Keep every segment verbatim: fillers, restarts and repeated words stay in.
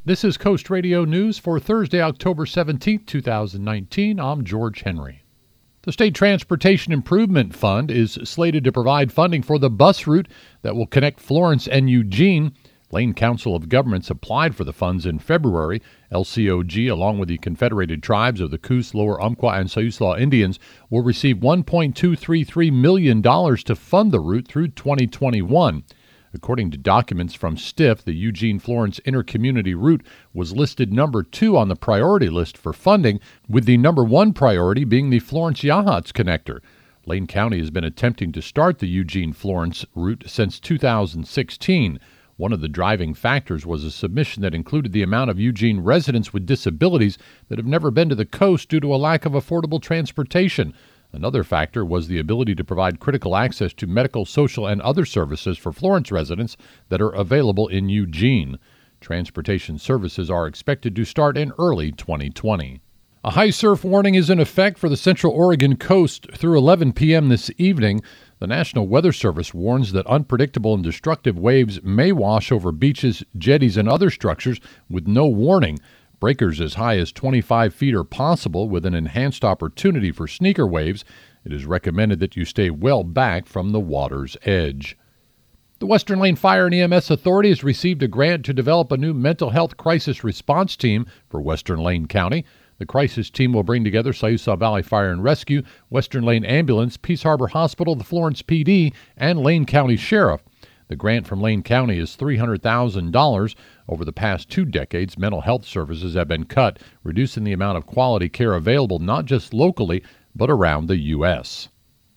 This is Coast Radio News for Thursday, October seventeenth, two thousand nineteen. I'm George Henry. The State Transportation Improvement Fund is slated to provide funding for the bus route that will connect Florence and Eugene. Lane Council of Governments applied for the funds in February. L C O G, along with the Confederated Tribes of the Coos, Lower Umpqua, and Siuslaw Indians, will receive one point two three three million dollars to fund the route through twenty twenty-one. According to documents from S T I F, the Eugene-Florence intercommunity route was listed number two on the priority list for funding, with the number one priority being the Florence-Yachats connector. Lane County has been attempting to start the Eugene-Florence route since two thousand sixteen. One of the driving factors was a submission that included the amount of Eugene residents with disabilities that have never been to the coast due to a lack of affordable transportation. Another factor was the ability to provide critical access to medical, social, and other services for Florence residents that are available in Eugene. Transportation services are expected to start in early twenty twenty. A high surf warning is in effect for the Central Oregon coast through eleven p.m. this evening. The National Weather Service warns that unpredictable and destructive waves may wash over beaches, jetties, and other structures with no warning. Breakers as high as twenty-five feet are possible, with an enhanced opportunity for sneaker waves. It is recommended that you stay well back from the water's edge. The Western Lane Fire and E M S Authority has received a grant to develop a new mental health crisis response team for Western Lane County. The crisis team will bring together Siuslaw Valley Fire and Rescue, Western Lane Ambulance, Peace Harbor Hospital, the Florence P D, and Lane County Sheriff. The grant from Lane County is three hundred thousand dollars. Over the past two decades, mental health services have been cut, reducing the amount of quality care available not just locally, but around the U S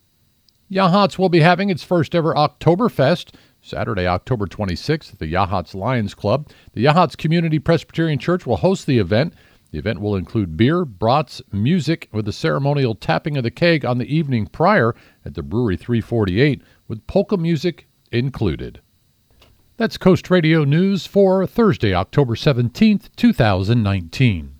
Yachats will be having its first ever Oktoberfest Saturday, October twenty-sixth at the Yachats Lions Club. The Yachats Community Presbyterian Church will host the event. The event will include beer, brats, music, with a ceremonial tapping of the keg on the evening prior at the Brewery three forty-eight, with polka music included. That's Coast Radio News for Thursday, October seventeenth, two thousand nineteen.